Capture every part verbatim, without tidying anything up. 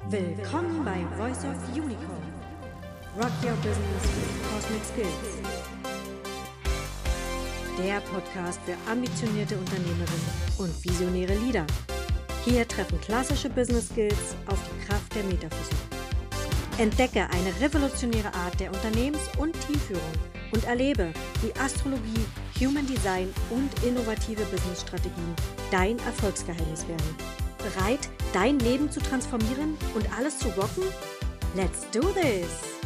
Willkommen bei Voice of Unicorn. Rock Your Business with Cosmic Skills. Der Podcast für ambitionierte Unternehmerinnen und visionäre Leader. Hier treffen klassische Business Skills auf die Kraft der Metaphysik. Entdecke eine revolutionäre Art der Unternehmens- und Teamführung und erlebe, wie Astrologie, Human Design und innovative Businessstrategien dein Erfolgsgeheimnis werden. Bereit, dein Leben zu transformieren und alles zu rocken? Let's do this!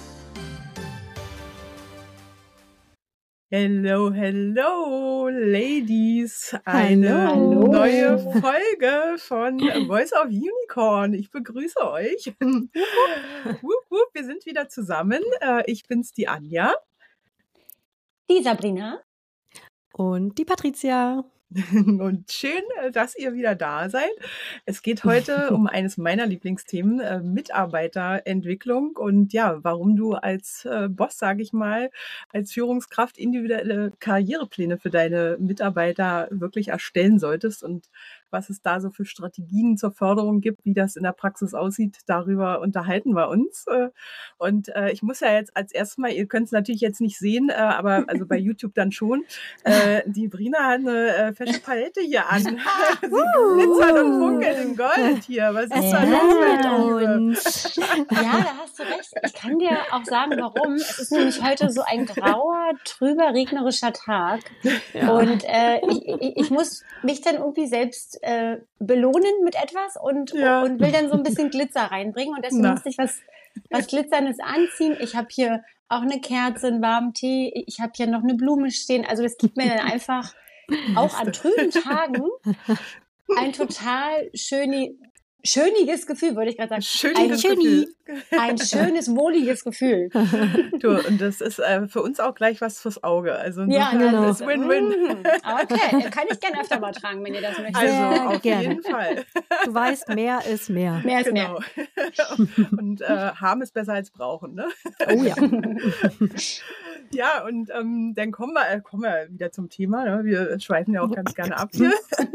Hello, hello, Ladies. Eine Hallo. neue Folge von Voice of Unicorn. Ich begrüße euch. wup, wup, wir sind wieder zusammen. Ich bin's, die Anja. Die Sabrina. Und die Patricia. Und schön, dass ihr wieder da seid. Es geht heute um eines meiner Lieblingsthemen, äh, Mitarbeiterentwicklung und ja, warum du als äh, Boss, sage ich mal, als Führungskraft individuelle Karrierepläne für deine Mitarbeiter wirklich erstellen solltest und was es da so für Strategien zur Förderung gibt, wie das in der Praxis aussieht, darüber unterhalten wir uns. Und äh, ich muss ja jetzt als erstes mal, ihr könnt es natürlich jetzt nicht sehen, äh, aber also bei YouTube dann schon, äh, die Brina hat eine äh, fesche Palette hier an. Sie glitzert und funkelt in Gold hier. Was ist da los mit uns? Ja, da hast du recht. Ich kann dir auch sagen, warum. Es ist nämlich heute so ein grauer, trüber, regnerischer Tag. Ja. Und äh, ich, ich, ich muss mich dann irgendwie selbst äh, belohnen mit etwas und, ja. und will dann so ein bisschen Glitzer reinbringen. Und deswegen Na. musste ich was, was Glitzerndes anziehen. Ich habe hier auch eine Kerze, einen warmen Tee. Ich habe hier noch eine Blume stehen. Also das gibt mir dann einfach auch an trüben Tagen ein total schöne, schöniges Gefühl, würde ich gerade sagen. Schöniges ein, Gefühl. Ein schönes, wohliges Gefühl. Du, und das ist äh, für uns auch gleich was fürs Auge. Also ja, genau. Das ist Win-Win. Okay, kann ich gerne öfter mal tragen, wenn ihr das möchtet. Also Sehr auf gerne. jeden Fall. Du weißt, mehr ist mehr. Mehr ist genau. mehr. Und äh, haben ist besser als brauchen, ne? Oh ja. Ja, und ähm, dann kommen wir, äh, kommen wir wieder zum Thema. Ne? Wir schweifen ja auch ganz gerne ab hier.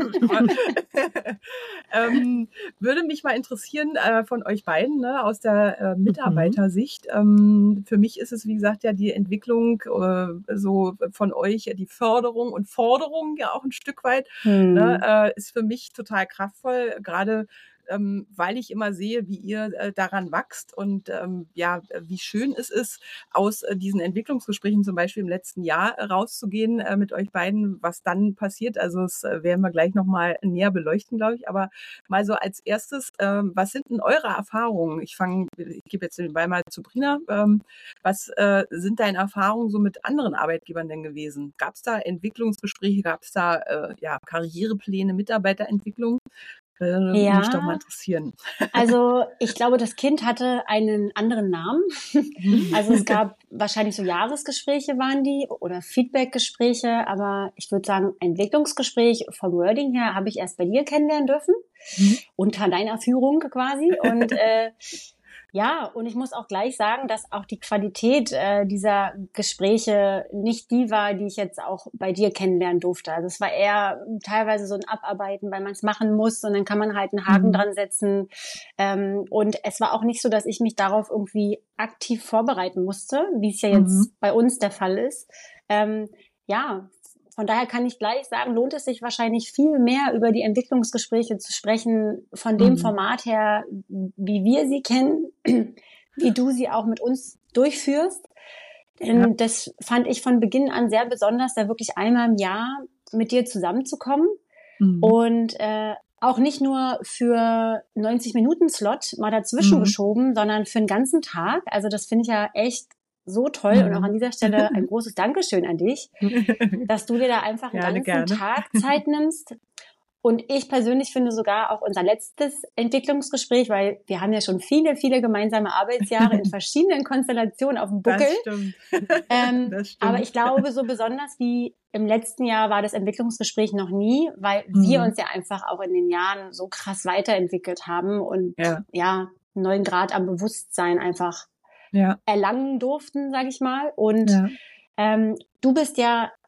ähm, würde mich mal interessieren äh, von euch beiden, ne, aus der äh, Mitarbeitersicht. Ähm, für mich ist es, wie gesagt, ja die Entwicklung äh, so von euch, die Förderung und Forderung ja auch ein Stück weit, hm. ne, äh, ist für mich total kraftvoll, gerade Ähm, weil ich immer sehe, wie ihr äh, daran wächst und ähm, ja, wie schön es ist, aus äh, diesen Entwicklungsgesprächen zum Beispiel im letzten Jahr äh, rauszugehen äh, mit euch beiden, was dann passiert. Also das äh, werden wir gleich nochmal näher beleuchten, glaube ich. Aber mal so als erstes, ähm, was sind denn eure Erfahrungen? Ich fange, ich gebe jetzt den Ball mal zu Brina. Ähm, was äh, sind deine Erfahrungen so mit anderen Arbeitgebern denn gewesen? Gab es da Entwicklungsgespräche? Gab es da äh, ja, Karrierepläne, Mitarbeiterentwicklung? Würde ja, mich doch mal interessieren. Also ich glaube, das Kind hatte einen anderen Namen. Also es gab wahrscheinlich so Jahresgespräche waren die oder Feedbackgespräche, aber ich würde sagen, Entwicklungsgespräch vom Wording her habe ich erst bei dir kennenlernen dürfen, mhm. unter deiner Führung quasi. Und äh, ja, und ich muss auch gleich sagen, dass auch die Qualität äh, dieser Gespräche nicht die war, die ich jetzt auch bei dir kennenlernen durfte. Also es war eher teilweise so ein Abarbeiten, weil man es machen muss und dann kann man halt einen Haken mhm. dran setzen. Ähm, und es war auch nicht so, dass ich mich darauf irgendwie aktiv vorbereiten musste, wie es ja jetzt mhm. bei uns der Fall ist. Ähm, ja, von daher kann ich gleich sagen, lohnt es sich wahrscheinlich viel mehr über die Entwicklungsgespräche zu sprechen, von dem mhm. Format her, wie wir sie kennen, wie du sie auch mit uns durchführst. Denn ja. das fand ich von Beginn an sehr besonders, da wirklich einmal im Jahr mit dir zusammenzukommen mhm. und äh, auch nicht nur für neunzig Minuten Slot mal dazwischen mhm. geschoben, sondern für den ganzen Tag. Also das finde ich ja echt so toll und auch an dieser Stelle ein großes Dankeschön an dich, dass du dir da einfach einen gerne, ganzen gerne. Tag Zeit nimmst. Und ich persönlich finde sogar auch unser letztes Entwicklungsgespräch, weil wir haben ja schon viele, viele gemeinsame Arbeitsjahre in verschiedenen Konstellationen auf dem Buckel. Das stimmt. Ähm, das stimmt. Aber ich glaube, so besonders wie im letzten Jahr war das Entwicklungsgespräch noch nie, weil mhm. wir uns ja einfach auch in den Jahren so krass weiterentwickelt haben und ja, ja einen neuen Grad am Bewusstsein einfach ja. erlangen durften, sage ich mal. Und ja. ähm, du bist ja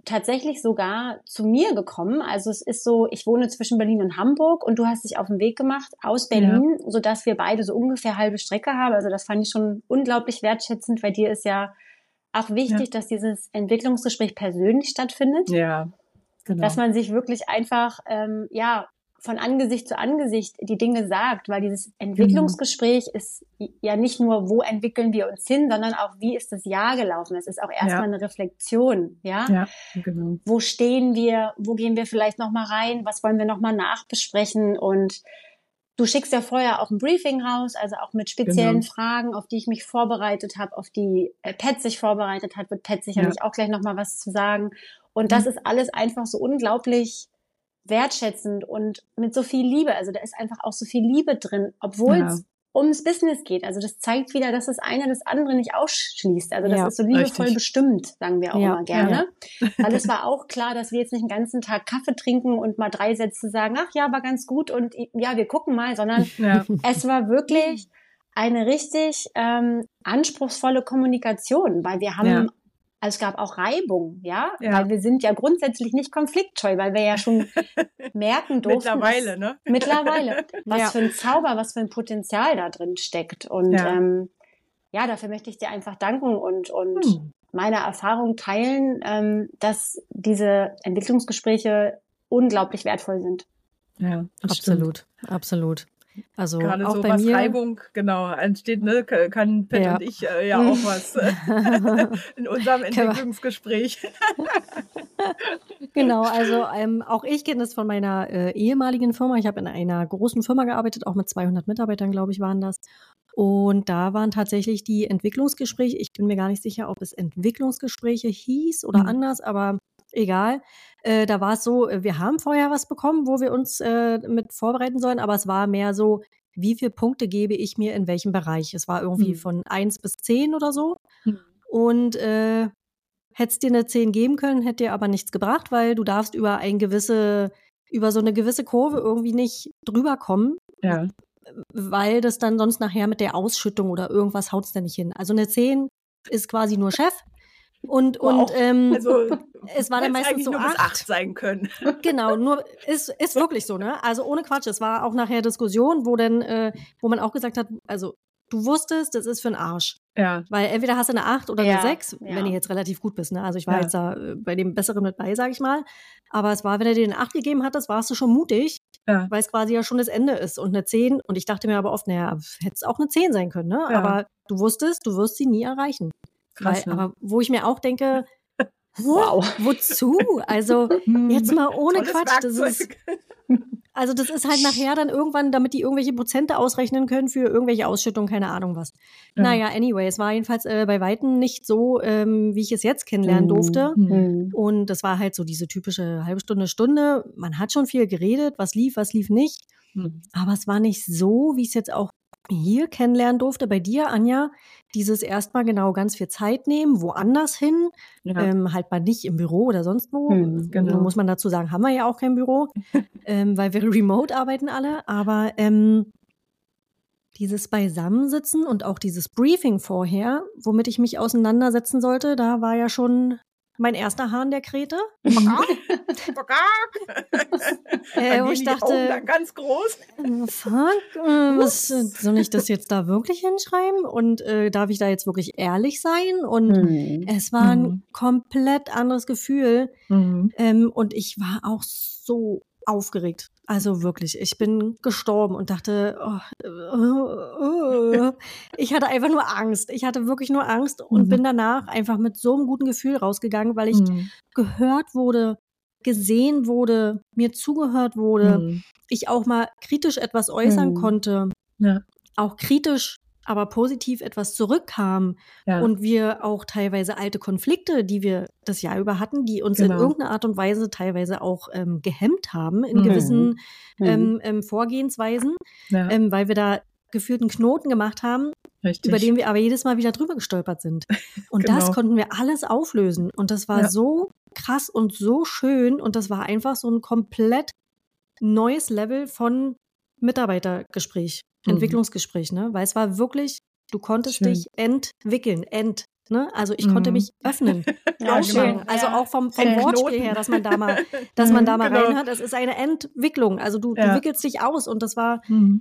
tatsächlich sogar zu mir gekommen. Also es ist so, ich wohne zwischen Berlin und Hamburg und du hast dich auf den Weg gemacht aus Berlin, ja. sodass wir beide so ungefähr halbe Strecke haben. Also das fand ich schon unglaublich wertschätzend, weil dir ist ja auch wichtig, ja. dass dieses Entwicklungsgespräch persönlich stattfindet. Ja, genau. Dass man sich wirklich einfach, ähm, ja, von Angesicht zu Angesicht die Dinge sagt, weil dieses Entwicklungsgespräch mhm. ist ja nicht nur, wo entwickeln wir uns hin, sondern auch, wie ist das Jahr gelaufen? Es ist auch erstmal ja. eine Reflexion, ja? Ja, genau. Wo stehen wir? Wo gehen wir vielleicht nochmal rein? Was wollen wir nochmal nachbesprechen? Und du schickst ja vorher auch ein Briefing raus, also auch mit speziellen genau. Fragen, auf die ich mich vorbereitet habe, auf die äh, Pat sich vorbereitet hat, wird Pat sicherlich ja. auch gleich nochmal was zu sagen. Und das mhm. ist alles einfach so unglaublich wertschätzend und mit so viel Liebe. Also da ist einfach auch so viel Liebe drin, obwohl es ja. ums Business geht. Also das zeigt wieder, dass das eine das andere nicht ausschließt. Also das ja, ist so liebevoll richtig. bestimmt, sagen wir auch ja, immer gerne. Ja. Weil es war auch klar, dass wir jetzt nicht den ganzen Tag Kaffee trinken und mal drei Sätze sagen, ach ja, war ganz gut und ja, wir gucken mal, sondern ja. es war wirklich eine richtig ähm, anspruchsvolle Kommunikation, weil wir haben ja. Also es gab auch Reibung, ja? ja, weil wir sind ja grundsätzlich nicht konfliktscheu, weil wir ja schon merken durften. Mittlerweile, dass, ne? Mittlerweile, was ja. für ein Zauber, was für ein Potenzial da drin steckt. Und ja, ähm, ja dafür möchte ich dir einfach danken und und hm. meine Erfahrung teilen, ähm, dass diese Entwicklungsgespräche unglaublich wertvoll sind. Ja, absolut, stimmt. absolut. Also gerade auch so bei was mir, Reibung genau entsteht, ne, kann Pat ja. und ich äh, ja auch was äh, in unserem Entwicklungsgespräch. Genau, also ähm, auch ich kenne das von meiner äh, ehemaligen Firma. Ich habe in einer großen Firma gearbeitet, auch mit zweihundert Mitarbeitern, glaube ich, waren das. Und da waren tatsächlich die Entwicklungsgespräche, ich bin mir gar nicht sicher, ob es Entwicklungsgespräche hieß oder mhm. anders, aber egal. Äh, da war es so, wir haben vorher was bekommen, wo wir uns äh, mit vorbereiten sollen, aber es war mehr so, wie viele Punkte gebe ich mir in welchem Bereich. Es war irgendwie hm. von eins bis zehn oder so. Hm. Und äh, hättest dir eine zehn geben können, hätte dir aber nichts gebracht, weil du darfst über ein gewisse, über so eine gewisse Kurve irgendwie nicht drüber kommen. Ja. Weil das dann sonst nachher mit der Ausschüttung oder irgendwas haut's da nicht hin. Also eine zehn ist quasi nur Chef. Und, wow. und ähm, also, es war dann meistens so nur acht. bis acht sein können. Genau, nur ist ist wirklich so, ne? Also ohne Quatsch. Es war auch nachher Diskussion, wo dann, äh, wo man auch gesagt hat, also du wusstest, das ist für einen Arsch. Ja. Weil entweder hast du eine acht oder ja, eine sechs, ja. wenn du jetzt relativ gut bist, ne? Also ich war ja. jetzt da äh, bei dem Besseren mit bei, sag ich mal. Aber es war, wenn er dir eine acht gegeben hat, das warst du schon mutig, ja. weil es quasi ja schon das Ende ist. Und eine zehn, und ich dachte mir aber oft, naja, hätte es auch eine zehn sein können, ne? Ja. Aber du wusstest, du wirst sie nie erreichen. Krass, weil, ne? Aber wo ich mir auch denke, wow. Wozu? Also jetzt mal ohne Tolles Quatsch. Das ist, also das ist halt nachher dann irgendwann, damit die irgendwelche Prozente ausrechnen können für irgendwelche Ausschüttungen, keine Ahnung was. Ja. Naja, anyway, es war jedenfalls äh, bei Weitem nicht so, ähm, wie ich es jetzt kennenlernen durfte. Mhm. Und das war halt so diese typische halbe Stunde, Stunde. Man hat schon viel geredet, was lief, was lief nicht. Mhm. Aber es war nicht so, wie ich es jetzt auch hier kennenlernen durfte, bei dir, Anja, dieses erstmal genau ganz viel Zeit nehmen, woanders hin, ja. ähm, halt mal nicht im Büro oder sonst wo. Hm, genau. Muss man dazu sagen, haben wir ja auch kein Büro, ähm, weil wir remote arbeiten alle, aber ähm, dieses Beisammensitzen und auch dieses Briefing vorher, womit ich mich auseinandersetzen sollte, da war ja schon mein erster Hahn der Kräte. äh, wo ich dachte, dann ganz groß. Fuck, äh, was, soll ich das jetzt da wirklich hinschreiben? Und äh, darf ich da jetzt wirklich ehrlich sein? Und Mhm. es war ein Mhm. komplett anderes Gefühl. Mhm. Ähm, und ich war auch so aufgeregt. Also wirklich, ich bin gestorben und dachte, oh, oh, oh. ich hatte einfach nur Angst. Ich hatte wirklich nur Angst und Mhm. bin danach einfach mit so einem guten Gefühl rausgegangen, weil ich Mhm. gehört wurde, gesehen wurde, mir zugehört wurde, Mhm. ich auch mal kritisch etwas äußern Mhm. konnte, Ja. auch kritisch, aber positiv etwas zurückkam Ja. und wir auch teilweise alte Konflikte, die wir das Jahr über hatten, die uns Genau. in irgendeiner Art und Weise teilweise auch ähm, gehemmt haben in Mhm. gewissen Mhm. ähm, ähm, Vorgehensweisen, Ja. ähm, weil wir da gefühlt einen Knoten gemacht haben, Richtig. über den wir aber jedes Mal wieder drüber gestolpert sind. Und Genau. das konnten wir alles auflösen. Und das war Ja. so krass und so schön. Und das war einfach so ein komplett neues Level von Mitarbeitergespräch, Mhm. Entwicklungsgespräch, ne? Weil es war wirklich, du konntest Schön. dich entwickeln, Ne? Also ich Mhm. konnte mich öffnen. Ja, aufmachen. schön. Also Ja. auch vom, vom Ein Wortspiel Knoten. her, dass man da mal, dass man da mal Genau. reinhört. Es ist eine Entwicklung. Also du, Ja. du wickelst dich aus und das war Mhm.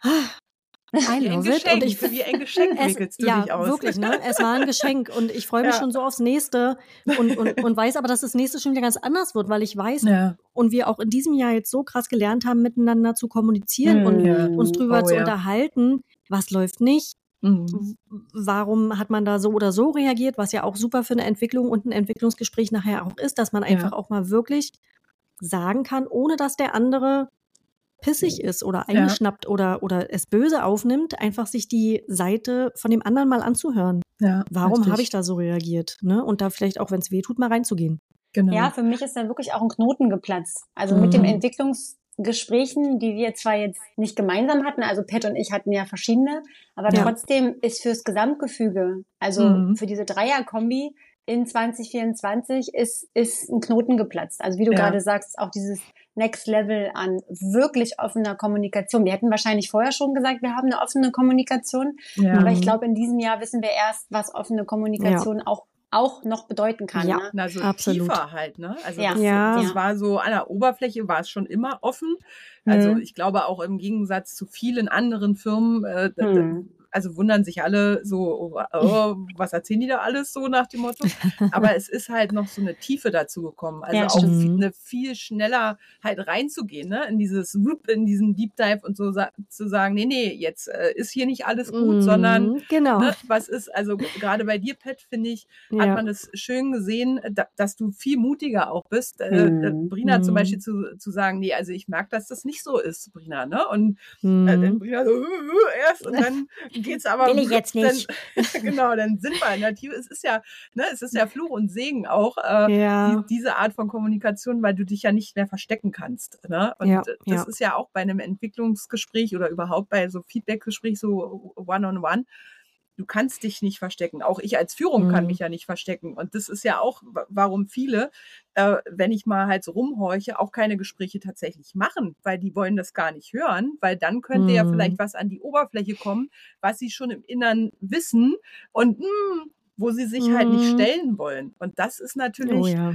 I Wie ein love it. Geschenk, Und ich, wie ein Geschenk es, wickelst du ja, dich aus. wirklich, ne? Es war ein Geschenk und ich freue mich Ja. schon so aufs nächste und, und, und weiß aber, dass das nächste schon wieder ganz anders wird, weil ich weiß Ja. und wir auch in diesem Jahr jetzt so krass gelernt haben, miteinander zu kommunizieren und Ja. uns drüber Oh, zu ja. unterhalten, was läuft nicht, Mhm. w- warum hat man da so oder so reagiert, was ja auch super für eine Entwicklung und ein Entwicklungsgespräch nachher auch ist, dass man einfach Ja. auch mal wirklich sagen kann, ohne dass der andere pissig ist oder eingeschnappt oder, oder es böse aufnimmt, einfach sich die Seite von dem anderen mal anzuhören. Ja, Warum richtig. habe ich da so reagiert? Ne? Und da vielleicht auch, wenn es weh tut, mal reinzugehen. Genau. Ja, für mich ist da wirklich auch ein Knoten geplatzt. Also mit den Mhm. Entwicklungsgesprächen, die wir zwar jetzt nicht gemeinsam hatten, also Pat und ich hatten ja verschiedene, aber Ja. trotzdem ist fürs Gesamtgefüge, also Mhm. für diese Dreier-Kombi in zwanzig vierundzwanzig ist, ist ein Knoten geplatzt. Also wie du Ja. gerade sagst, auch dieses Next Level an wirklich offener Kommunikation. Wir hätten wahrscheinlich vorher schon gesagt, wir haben eine offene Kommunikation, Ja. aber ich Mhm. glaube, in diesem Jahr wissen wir erst, was offene Kommunikation auch, auch noch bedeuten kann. Ja. Ne? Na, so Absolut. tiefer halt, ne? Also Ja. das, Ja. das war so, an der Oberfläche war es schon immer offen. Also Mhm. ich glaube auch im Gegensatz zu vielen anderen Firmen, äh, d- d- Hm. also wundern sich alle so, oh, oh, was erzählen die da alles so nach dem Motto? Aber es ist halt noch so eine Tiefe dazu gekommen. Also Ja, auch stimmt. viel, eine viel schneller halt reinzugehen, ne? In dieses, in diesen Deep Dive und so sa- zu sagen, nee, nee, jetzt äh, ist hier nicht alles gut, Mhm. sondern Genau. ne, was ist, also g- gerade bei dir, Pat, finde ich, Ja. hat man das schön gesehen, da, dass du viel mutiger auch bist. Äh, Hm. äh, Brina zum Mhm. Beispiel zu, zu sagen, nee, also ich merke, dass das nicht so ist, Brina, ne? Und Mhm. äh, dann Brina so, äh, äh, erst und dann geht's aber. Will ich jetzt nicht. Dann, genau, dann sind wir in der Tiefe. Es ist ja, ne, es ist ja Fluch und Segen auch, äh, Ja. die, diese Art von Kommunikation, weil du dich ja nicht mehr verstecken kannst. Ne? Und Ja, das ja. ist ja auch bei einem Entwicklungsgespräch oder überhaupt bei so Feedbackgespräch, so One-on-One. Du kannst dich nicht verstecken. Auch ich als Führung kann Mhm. mich ja nicht verstecken. Und das ist ja auch, wa- warum viele, äh, wenn ich mal halt so rumhorche, auch keine Gespräche tatsächlich machen, weil die wollen das gar nicht hören, weil dann könnte ja Mhm. vielleicht was an die Oberfläche kommen, was sie schon im Innern wissen und mh, wo sie sich halt nicht Mhm. stellen wollen. Und das ist natürlich, Oh ja.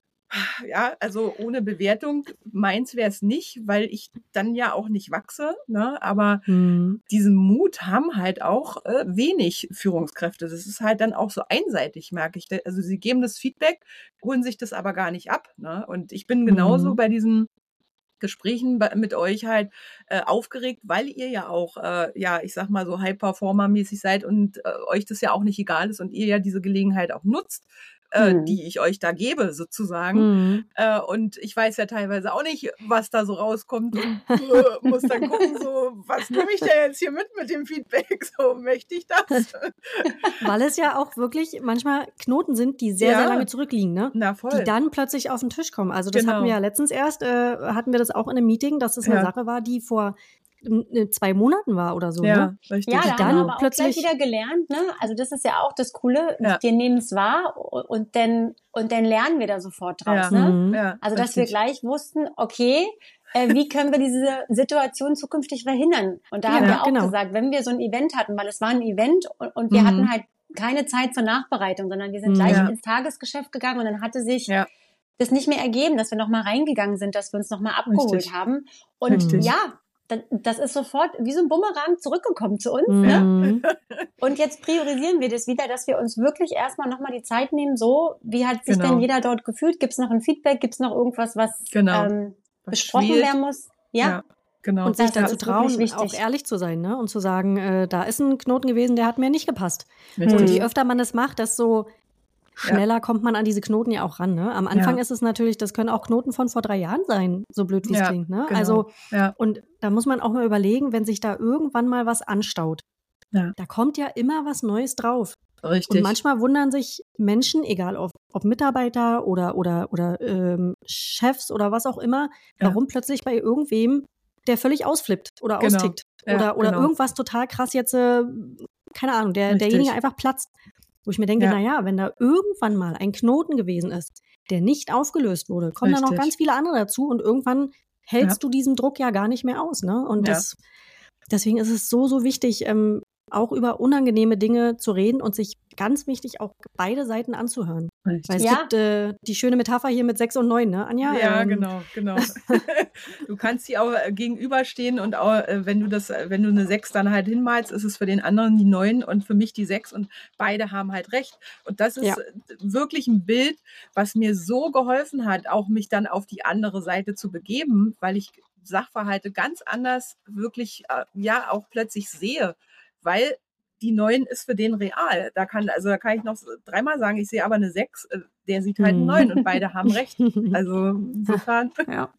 ja, also ohne Bewertung, meins wäre es nicht, weil ich dann ja auch nicht wachse, ne? Aber Mhm. diesen Mut haben halt auch äh, wenig Führungskräfte. Das ist halt dann auch so einseitig, merke ich. Also sie geben das Feedback, holen sich das aber gar nicht ab, ne? Und ich bin genauso Mhm. bei diesen Gesprächen bei- mit euch halt äh, aufgeregt, weil ihr ja auch, äh, ja, ich sag mal so High-Performer-mäßig seid und äh, euch das ja auch nicht egal ist und ihr ja diese Gelegenheit auch nutzt, äh, Hm. die ich euch da gebe, sozusagen. Mhm. Äh, und ich weiß ja teilweise auch nicht, was da so rauskommt und äh, muss dann gucken, so, was nehme ich denn jetzt hier mit mit dem Feedback? So, möchte ich das? Weil es ja auch wirklich manchmal Knoten sind, die sehr, Ja. sehr lange zurückliegen, ne? Na voll. Die dann plötzlich auf den Tisch kommen. Also das Genau. hatten wir ja letztens erst, äh, hatten wir das auch in einem Meeting, dass das eine Ja. Sache war, die vor äh, zwei Monaten war oder so, ja, ne? richtig. Ja, da dann haben wir aber auch plötzlich- gleich wieder gelernt, ne? Also das ist ja auch das Coole. Ja. Wir nehmen es wahr und dann, und dann lernen wir da sofort draus, Ja. ne? Mhm. Ja, Also, dass wir richtig. gleich wussten, okay, äh, wie können wir diese Situation zukünftig verhindern? Und da Ja, haben wir auch genau. gesagt, wenn wir so ein Event hatten, weil es war ein Event und, und wir Mhm. hatten halt keine Zeit zur Nachbereitung, sondern wir sind Mhm. gleich Ja. ins Tagesgeschäft gegangen und dann hatte sich Ja. das nicht mehr ergeben, dass wir nochmal reingegangen sind, dass wir uns nochmal abgeholt Richtig. haben. Und Richtig. ja, dann- das ist sofort wie so ein Bumerang zurückgekommen zu uns. Ne? Mhm. Und jetzt priorisieren wir das wieder, dass wir uns wirklich erstmal nochmal die Zeit nehmen, so, wie hat sich Genau. denn jeder dort gefühlt? Gibt es noch ein Feedback? Gibt es noch irgendwas, was Genau. ähm, Was besprochen schwelt. werden muss? Ja, Ja, genau. Und sich Das dazu ist wirklich trauen, wichtig. auch ehrlich zu sein, ne? Und zu sagen, äh, da ist ein Knoten gewesen, der hat mir nicht gepasst. Richtig. Und je öfter man das macht, desto schneller kommt man an diese Knoten ja auch ran, ne? Am Anfang Ja. ist es natürlich, das können auch Knoten von vor drei Jahren sein, so blöd wie es Ja, klingt, ne? genau. Also, Ja. und da muss man auch mal überlegen, wenn sich da irgendwann mal was anstaut, Ja. da kommt ja immer was Neues drauf. Richtig. Und manchmal wundern sich Menschen, egal ob, ob Mitarbeiter oder, oder, oder ähm, Chefs oder was auch immer, Ja. warum plötzlich bei irgendwem der völlig ausflippt oder Genau. austickt. Ja, oder oder genau. irgendwas total krass jetzt, äh, keine Ahnung, der, Richtig. derjenige einfach platzt. Wo ich mir denke, Ja. naja, wenn da irgendwann mal ein Knoten gewesen ist, der nicht aufgelöst wurde, kommen dann noch Richtig. ganz viele andere dazu und irgendwann hältst Ja. du diesen Druck ja gar nicht mehr aus. Ne? Und Ja. das, deswegen ist es so, so wichtig, ähm, auch über unangenehme Dinge zu reden und sich ganz wichtig auch beide Seiten anzuhören. Richtig. Weil es ja. gibt äh, die schöne Metapher hier mit sechs und neun, ne, Anja? Ja, ähm. genau, genau. Du kannst sie auch äh, gegenüberstehen und auch, äh, wenn du das, wenn du eine sechs dann halt hinmalst, ist es für den anderen die neun und für mich die sechs und beide haben halt recht. Und das ist ja. wirklich ein Bild, was mir so geholfen hat, auch mich dann auf die andere Seite zu begeben, weil ich Sachverhalte ganz anders wirklich, äh, ja, auch plötzlich sehe, weil die neun ist für den real. Da kann, also da kann ich noch dreimal sagen, ich sehe aber eine sechs, äh, der sieht halt eine neun und beide haben recht. Also insofern. Ja.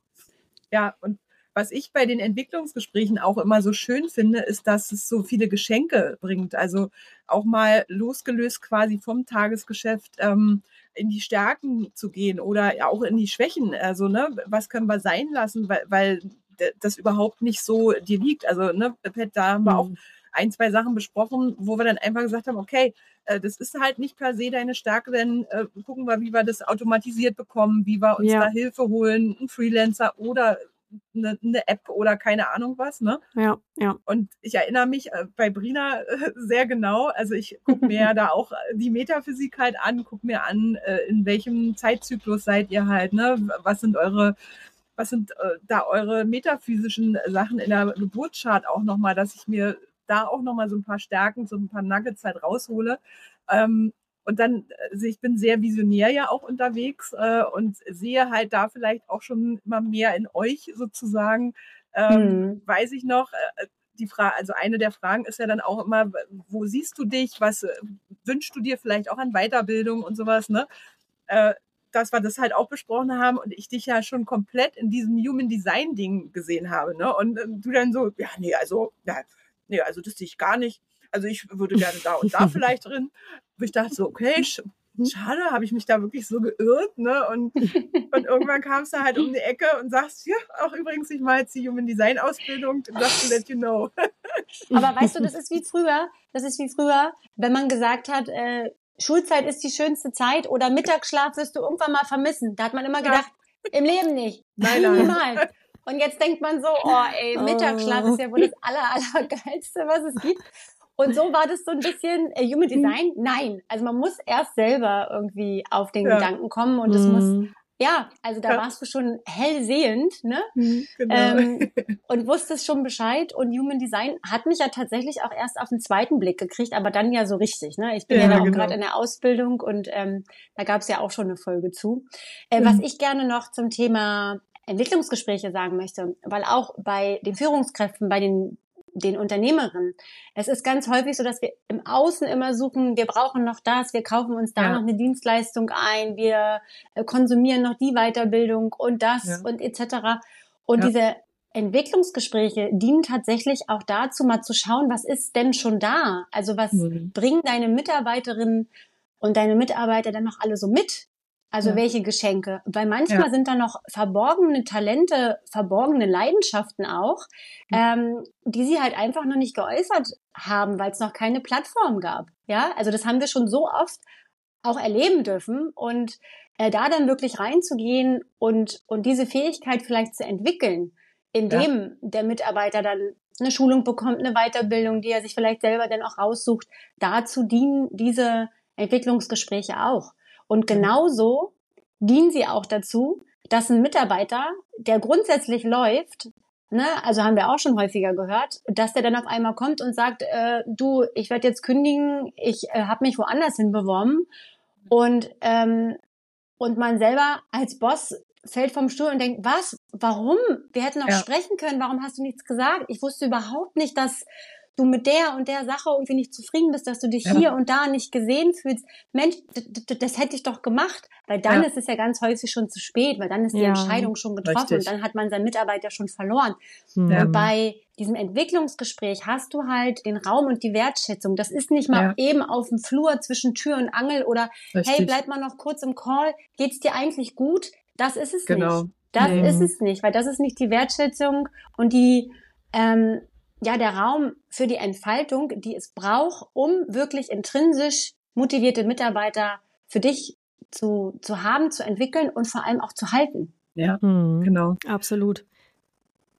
Ja, und was ich bei den Entwicklungsgesprächen auch immer so schön finde, ist, dass es so viele Geschenke bringt. Also auch mal losgelöst quasi vom Tagesgeschäft ähm, in die Stärken zu gehen oder auch in die Schwächen. Also, ne, was können wir sein lassen, weil, weil das überhaupt nicht so dir liegt. Also, ne, da haben wir mhm. auch ein, zwei Sachen besprochen, wo wir dann einfach gesagt haben, okay, äh, das ist halt nicht per se deine Stärke, denn äh, gucken wir, wie wir das automatisiert bekommen, wie wir uns ja. da Hilfe holen, einen Freelancer oder eine, eine App oder keine Ahnung was, ne? Ja, ja. Und ich erinnere mich äh, bei Brina äh, sehr genau, also ich gucke mir ja da auch die Metaphysik halt an, gucke mir an, äh, in welchem Zeitzyklus seid ihr halt, ne? Was sind eure, was sind äh, da eure metaphysischen Sachen in der Geburtschart auch nochmal, dass ich mir da auch nochmal so ein paar Stärken, so ein paar Nuggets halt raushole. Ähm, und dann, also ich bin sehr visionär ja auch unterwegs äh, und sehe halt da vielleicht auch schon immer mehr in euch sozusagen. Ähm, hm. Weiß ich noch, äh, die Frage, also eine der Fragen ist ja dann auch immer, wo siehst du dich, was äh, wünschst du dir vielleicht auch an Weiterbildung und sowas, ne? Äh, dass wir das halt auch besprochen haben und ich dich ja schon komplett in diesem Human Design Ding gesehen habe, ne? Und äh, du dann so, ja, nee, also, ja, nee, also das sehe ich gar nicht. Also ich würde gerne da und da vielleicht drin. Und ich dachte so, okay, schade, habe ich mich da wirklich so geirrt, ne? Und, und irgendwann kamst du halt um die Ecke und sagst, ja, auch übrigens, ich mache jetzt die Human Design Ausbildung, just to let you know. Aber weißt du, das ist wie früher, das ist wie früher, wenn man gesagt hat, äh, Schulzeit ist die schönste Zeit oder Mittagsschlaf wirst du irgendwann mal vermissen. Da hat man immer gedacht, ja. im Leben nicht. Nein, nein. Niemals. Und jetzt denkt man so, oh ey, Mittagsschlaf ist ja wohl das aller, allergeilste, was es gibt. Und so war das so ein bisschen äh, Human Design. Nein, also man muss erst selber irgendwie auf den ja. Gedanken kommen und es mhm. muss, ja, also da ja. warst du schon hellsehend, ne? Mhm, genau. Ähm, und wusstest schon Bescheid. Und Human Design hat mich ja tatsächlich auch erst auf den zweiten Blick gekriegt, aber dann ja so richtig, ne? Ich bin ja, ja da auch genau. gerade in der Ausbildung und ähm, da gab es ja auch schon eine Folge zu. Äh, mhm. Was ich gerne noch zum Thema Entwicklungsgespräche sagen möchte, weil auch bei den Führungskräften, bei den den Unternehmerinnen. Es ist ganz häufig so, dass wir im Außen immer suchen, wir brauchen noch das, wir kaufen uns da ja. noch eine Dienstleistung ein, wir konsumieren noch die Weiterbildung und das ja. und et cetera. Und ja. diese Entwicklungsgespräche dienen tatsächlich auch dazu, mal zu schauen, was ist denn schon da? Also was mhm. bringen deine Mitarbeiterinnen und deine Mitarbeiter dann noch alle so mit? Also ja. welche Geschenke? Weil manchmal ja. sind da noch verborgene Talente, verborgene Leidenschaften auch, mhm. ähm, die sie halt einfach noch nicht geäußert haben, weil es noch keine Plattform gab. Ja, also das haben wir schon so oft auch erleben dürfen und äh, da dann wirklich reinzugehen und und diese Fähigkeit vielleicht zu entwickeln, indem ja. der Mitarbeiter dann eine Schulung bekommt, eine Weiterbildung, die er sich vielleicht selber dann auch raussucht. Dazu dienen diese Entwicklungsgespräche auch. Und genauso dienen sie auch dazu, dass ein Mitarbeiter, der grundsätzlich läuft, ne, also haben wir auch schon häufiger gehört, dass der dann auf einmal kommt und sagt, äh, du, ich werde jetzt kündigen, ich äh, habe mich woanders hin beworben und ähm, und man selber als Boss fällt vom Stuhl und denkt, was, warum? Wir hätten noch ja. sprechen können, warum hast du nichts gesagt? Ich wusste überhaupt nicht, dass du mit der und der Sache irgendwie nicht zufrieden bist, dass du dich ja. hier und da nicht gesehen fühlst. Mensch, d- d- das hätte ich doch gemacht. Weil dann ja. ist es ja ganz häufig schon zu spät, weil dann ist die ja. Entscheidung schon getroffen Richtig. Und dann hat man seinen Mitarbeiter schon verloren. Ja. Und bei diesem Entwicklungsgespräch hast du halt den Raum und die Wertschätzung. Das ist nicht mal ja. eben auf dem Flur zwischen Tür und Angel oder Richtig. Hey, bleib mal noch kurz im Call, geht's dir eigentlich gut? Das ist es genau. nicht. Das nee. ist es nicht, weil das ist nicht die Wertschätzung und die ähm, ja, der Raum für die Entfaltung, die es braucht, um wirklich intrinsisch motivierte Mitarbeiter für dich zu, zu haben, zu entwickeln und vor allem auch zu halten. Ja, mhm. genau. Absolut.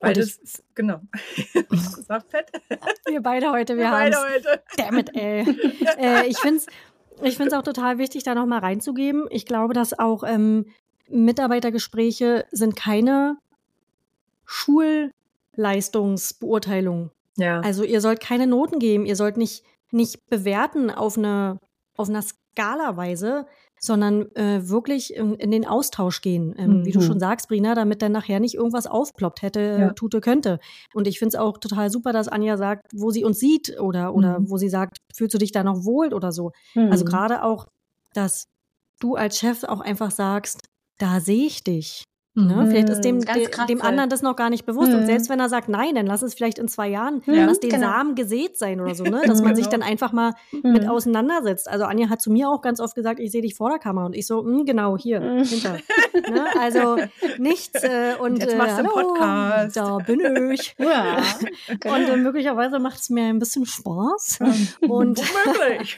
Beides, ich, genau. Was gesagt, Fett? Wir beide heute, wir, wir beide heute. Damn it, ey. äh, ich finde es ich find's auch total wichtig, da nochmal reinzugeben. Ich glaube, dass auch ähm, Mitarbeitergespräche sind keine Schulleistungsbeurteilung. Ja. Also ihr sollt keine Noten geben, ihr sollt nicht, nicht bewerten auf eine, auf einer Skalaweise, sondern äh, wirklich in, in den Austausch gehen, ähm, mhm. wie du schon sagst, Brina, damit dann nachher nicht irgendwas aufploppt hätte, ja. tute, könnte. Und ich finde es auch total super, dass Anja sagt, wo sie uns sieht oder, oder mhm. wo sie sagt, fühlst du dich da noch wohl oder so. Mhm. Also gerade auch, dass du als Chef auch einfach sagst, da sehe ich dich. Ne? Vielleicht ist dem, de, dem anderen das noch gar nicht bewusst. Mhm. Und selbst wenn er sagt, nein, dann lass es vielleicht in zwei Jahren, ja, lass den genau. Samen gesät sein oder so, ne? Dass man genau. sich dann einfach mal mhm. mit auseinandersetzt. Also Anja hat zu mir auch ganz oft gesagt, ich sehe dich vor der Kamera. Und ich so, mh, genau, hier, mhm. hinter. Ne? Also nichts. Äh, und, und jetzt machst du äh, einen Podcast. Da bin ich. Ja, genau. Und äh, möglicherweise macht es mir ein bisschen Spaß. Und womöglich.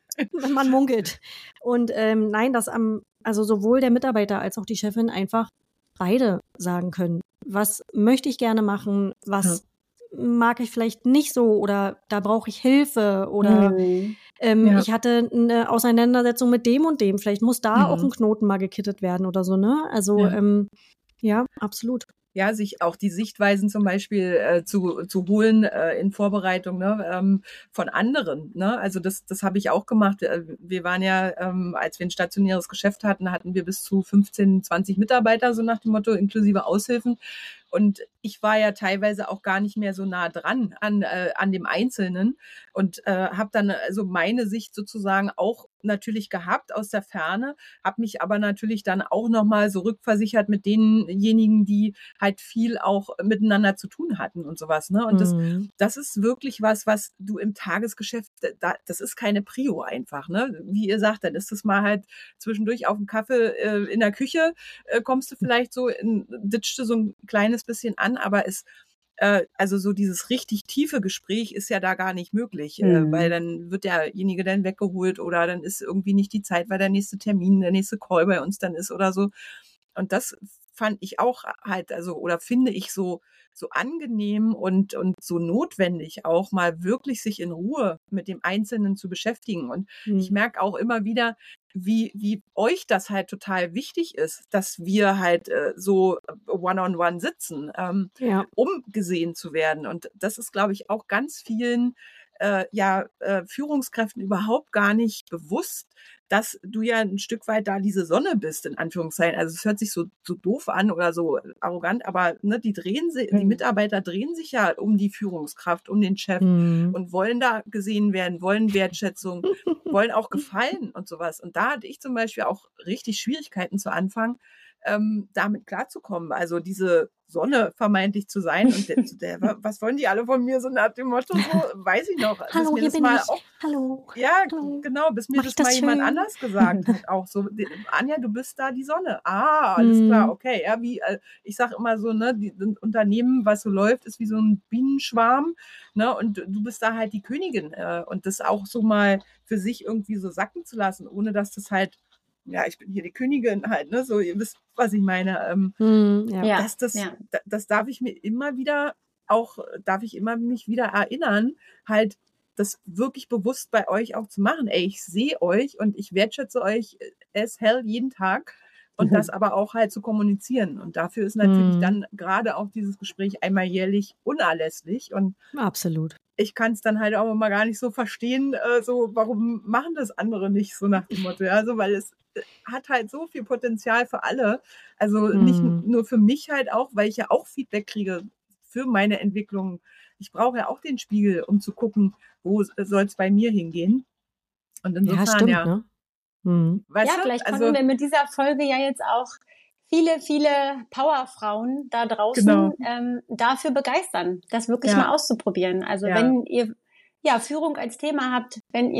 Man munkelt. Und ähm, nein, dass am, also sowohl der Mitarbeiter als auch die Chefin einfach beide sagen können, was möchte ich gerne machen, was ja. mag ich vielleicht nicht so oder da brauche ich Hilfe oder mhm. ähm, ja. ich hatte eine Auseinandersetzung mit dem und dem, vielleicht muss da mhm. auch ein Knoten mal gekittet werden oder so, ne? Also ja, ähm, ja absolut. Ja, sich auch die Sichtweisen zum Beispiel äh, zu, zu holen äh, in Vorbereitung, ne, ähm, von anderen. Ne? Also das, das habe ich auch gemacht. Wir waren ja, ähm, als wir ein stationäres Geschäft hatten, hatten wir bis zu fünfzehn, zwanzig Mitarbeiter, so nach dem Motto, inklusive Aushilfen. Und ich war ja teilweise auch gar nicht mehr so nah dran an, äh, an dem Einzelnen und äh, habe dann also meine Sicht sozusagen auch natürlich gehabt aus der Ferne, habe mich aber natürlich dann auch nochmal so rückversichert mit denjenigen, die halt viel auch miteinander zu tun hatten und sowas. Ne? Und mhm. das, das ist wirklich was, was du im Tagesgeschäft, da, das ist keine Prio einfach. Ne? Wie ihr sagt, dann ist das mal halt zwischendurch auf dem Kaffee äh, in der Küche, äh, kommst du vielleicht so, in, ditchst du so ein kleines bisschen an, aber es äh, also so dieses richtig tiefe Gespräch ist ja da gar nicht möglich, mhm. äh, weil dann wird derjenige dann weggeholt oder dann ist irgendwie nicht die Zeit, weil der nächste Termin, der nächste Call bei uns dann ist oder so. Und das fand ich auch halt, also oder finde ich so so angenehm und und so notwendig auch mal wirklich sich in Ruhe mit dem Einzelnen zu beschäftigen. Und mhm. ich merke auch immer wieder, wie wie euch das halt total wichtig ist, dass wir halt äh, so one-on-one sitzen, ähm, ja. um gesehen zu werden. Und das ist, glaube ich, auch ganz vielen äh, ja äh, Führungskräften überhaupt gar nicht bewusst, dass du ja ein Stück weit da diese Sonne bist, in Anführungszeichen. Also es hört sich so, so doof an oder so arrogant, aber ne, die drehen sich, mhm. die Mitarbeiter drehen sich ja um die Führungskraft, um den Chef mhm. und wollen da gesehen werden, wollen Wertschätzung, wollen auch gefallen und sowas. Und da hatte ich zum Beispiel auch richtig Schwierigkeiten zu Anfang, ähm, damit klarzukommen. Also diese Sonne vermeintlich zu sein und der, der, was wollen die alle von mir so nach dem Motto, so, weiß ich noch. Hallo, hier bin ich. Auch, Hallo. Ja, Hallo. Genau, bis mir Mach das mal das jemand anders gesagt hat. Auch so, Anja, du bist da die Sonne. Ah, alles hm. klar, okay. Ja, wie, ich sage immer so, ne, die, ein Unternehmen, was so läuft, ist wie so ein Bienenschwarm, ne, und du bist da halt die Königin. Äh, und das auch so mal für sich irgendwie so sacken zu lassen, ohne dass das halt, ja, ich bin hier die Königin halt, ne, so, ihr wisst, was ich meine. Ähm, hm, ja. Das, das, ja. das, das darf ich mir immer wieder auch, darf ich immer mich wieder erinnern, halt, das wirklich bewusst bei euch auch zu machen. Ey, ich sehe euch und ich wertschätze euch as hell jeden Tag und mhm. das aber auch halt zu kommunizieren. Und dafür ist natürlich mhm. dann gerade auch dieses Gespräch einmal jährlich unerlässlich. Und absolut. Ich kann es dann halt auch immer gar nicht so verstehen, äh, so, warum machen das andere nicht, so nach dem Motto. Ja? Also, weil es hat halt so viel Potenzial für alle. Also mhm. nicht nur für mich halt auch, weil ich ja auch Feedback kriege für meine Entwicklung. Ich brauche ja auch den Spiegel, um zu gucken, wo soll es bei mir hingehen. Und insofern, ja, stimmt, ja. Ne? Mhm. Ja, du? vielleicht also, konnten wir mit dieser Folge ja jetzt auch viele, viele Powerfrauen da draußen genau. ähm, dafür begeistern, das wirklich ja. mal auszuprobieren. Also ja. wenn ihr ja Führung als Thema habt, wenn ihr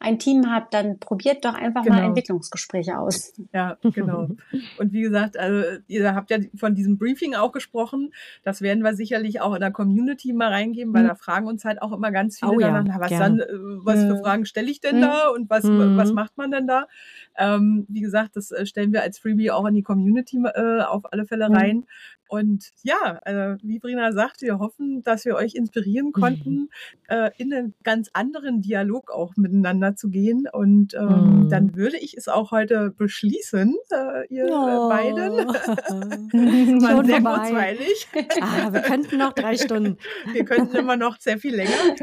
ein Team habt, dann probiert doch einfach Genau. mal Entwicklungsgespräche aus. Ja, genau. Und wie gesagt, also ihr habt ja von diesem Briefing auch gesprochen. Das werden wir sicherlich auch in der Community mal reingeben, weil Mhm. da fragen uns halt auch immer ganz viele Oh ja, danach, na, was gerne. dann, äh, was für Mhm. Fragen stelle ich denn Mhm. da und was, Mhm. was macht man denn da? Ähm, wie gesagt, das äh, stellen wir als Freebie auch in die Community äh, auf alle Fälle Mhm. rein. Und ja, also wie Brina sagt, wir hoffen, dass wir euch inspirieren konnten, äh, in einen ganz anderen Dialog auch miteinander zu gehen. Und ähm, Mhm. dann würde ich es auch heute beschließen, äh, ihr Oh. beiden. Schon War sehr vorbei. kurzweilig. Ah, wir könnten noch drei Stunden. Wir könnten immer noch sehr viel länger.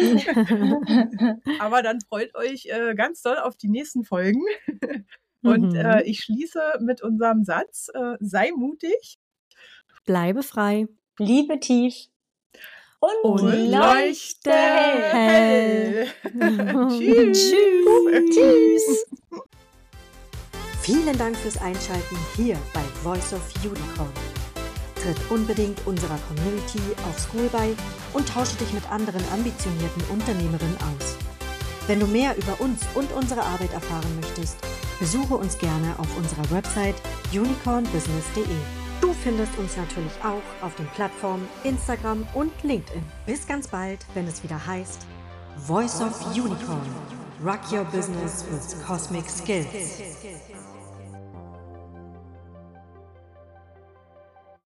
Aber dann freut euch äh, ganz doll auf die nächsten Folgen. Und Mhm. äh, ich schließe mit unserem Satz, äh, sei mutig Bleibe frei. Liebe tief und, Und leuchte hell. Tschüss. Tschüss. Vielen Dank fürs Einschalten hier bei Voice of Unicorn. Tritt unbedingt unserer Community auf School bei und tausche dich mit anderen ambitionierten Unternehmerinnen aus. Wenn du mehr über uns und unsere Arbeit erfahren möchtest, besuche uns gerne auf unserer Website unicorn business punkt de. Du findest uns natürlich auch auf den Plattformen Instagram und LinkedIn. Bis ganz bald, wenn es wieder heißt Voice of Unicorn. Rock your business with cosmic skills.